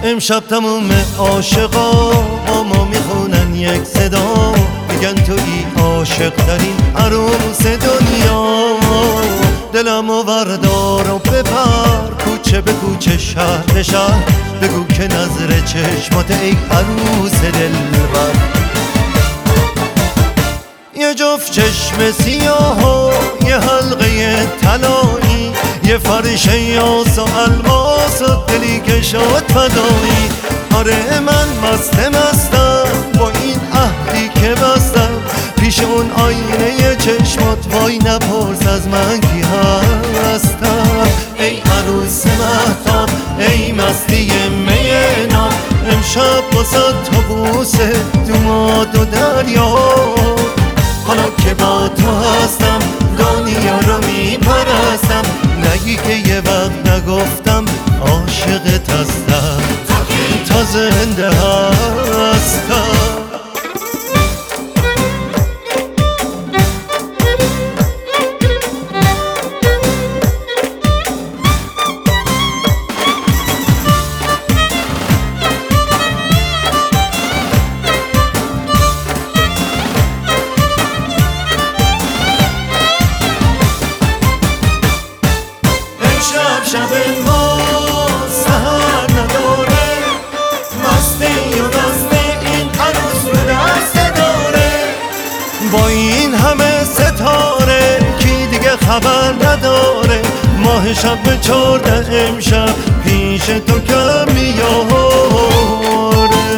امشب تموم عاشقا با ما میخونن یک صدا، میگن تویی عاشق ترین عروس دنیا. دلمو وردار و ببر کوچه به کوچه شهر به شهر، بگو که نظر چشمات ای عروس دلبر. یه جفت چشم سیاه و یه حلقه طلایی، یه فرش یاس و الماس و دلی که شد فدایی. آره من مستم با این عهدی که بستم، پیش اون آینه چشمات وای نپرس از من کی هستم. ای عروس مهتاب ای مستی می ناب، امشب واسه تو بوسه دوماد و دریا. حالا که با تو هستم دنیا رو میپرستم، نگی که یه وقت نگفتم عاشقت هستم، تا زنده هستم. شب ما سهر نداره، مستی و رسته این عروس رو دست داره. با این همه ستاره کی دیگه خبر نداره، ماه شب به 14 امشب پیش تو کم میاره.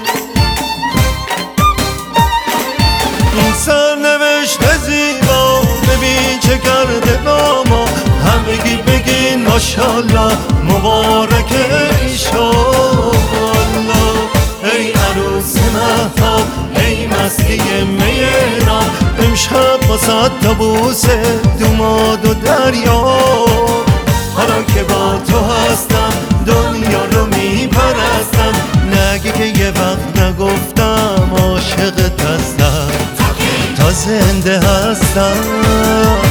این سرنوشت زیبا ببین چه کرده با ما، همگی بگین ماشالله مبارک ایشالله. ای عروس مهتاب ای مستی میران، امشب واسه تا بوسه دوماد و دریا. حالا که با تو هستم دنیا رو میپرستم، نگی که یه وقت نگفتم عاشقت هستم، تا زنده هستم.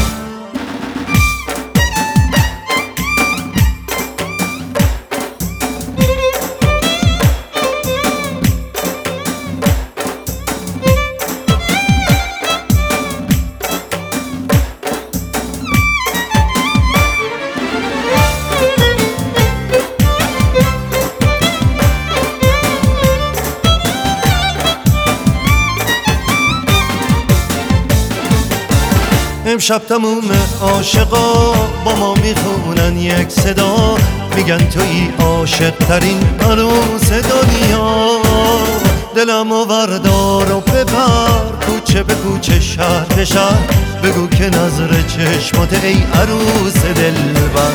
امشب تموم عاشقا با ما میخونن یک صدا، میگن تویی عاشق ترین عروس دنیا. دلمو وردار و ببر کوچه به کوچه شهر به شهر، بگو که نظر چشمات ای عروس دلبر.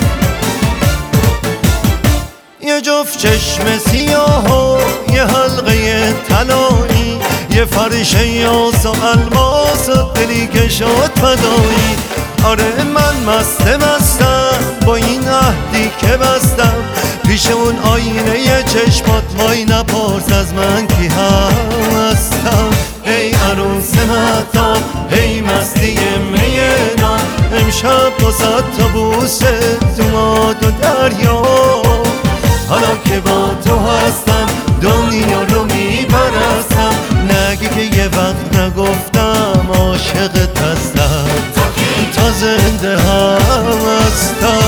یه جفت چشم سیاه و یه حلقه طلایی، یه فرش یاس و الماس و دلی که شد فدایی. آره من مستم با این عهدی که بستم، پیش اون آینه چشمات وای نپرس از من کی هستم. ای عروس مهتاب ای مستی مینا، امشب واسه تو بوسه دوماد و دریا. حالا که با تو هستم دنیا رو میپرستم، نگی که یه وقت نگفتم عاشقت هستم، تا زنده هستم.